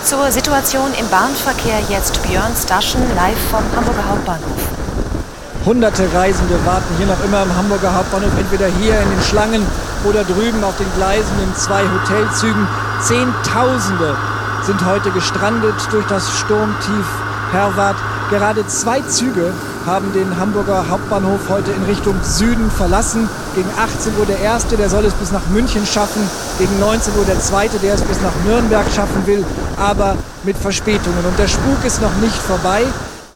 Zur Situation im Bahnverkehr jetzt Björn Staschen live vom Hamburger Hauptbahnhof. Hunderte Reisende warten hier noch immer am Hamburger Hauptbahnhof, entweder hier in den Schlangen oder drüben auf den Gleisen in 2 Hotelzügen. Zehntausende sind heute gestrandet durch das Sturmtief Herwart. Gerade 2 Züge haben den Hamburger Hauptbahnhof heute in Richtung Süden verlassen. Gegen 18 Uhr der erste, der soll es bis nach München schaffen. Gegen 19 Uhr der zweite, der es bis nach Nürnberg schaffen will, aber mit Verspätungen. Und der Spuk ist noch nicht vorbei.